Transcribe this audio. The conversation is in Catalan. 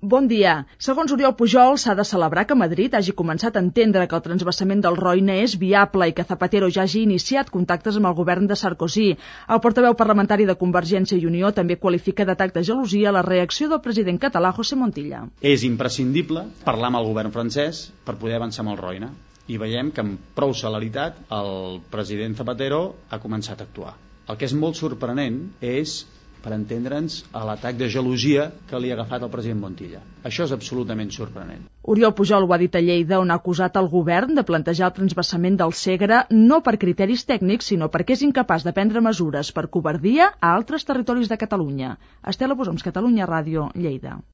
Bon dia. Segons Oriol Pujol, s'ha de celebrar que Madrid hagi començat a entendre que el transvasament del Roine és viable i que Zapatero ja hagi iniciat contactes amb el govern de Sarkozy. El portaveu parlamentari de Convergència i Unió també qualifica d'atac de gelosia la reacció del president català José Montilla. És imprescindible parlar amb el govern francès per poder avançar amb el Roine. I veiem que amb prou celeritat el president Zapatero ha començat a actuar. El que és molt sorprenent és, per entendre'ns, a l'atac de gelosia que li ha agafat el president Montilla. Això és absolutament sorprenent. Oriol Pujol ho ha dit a Lleida, on ha acusat el govern de plantejar el transvasament del Segre no per criteris tècnics, sinó perquè és incapaç de prendre mesures per covardia a altres territoris de Catalunya. Estela Bosoms, Catalunya Ràdio, Lleida.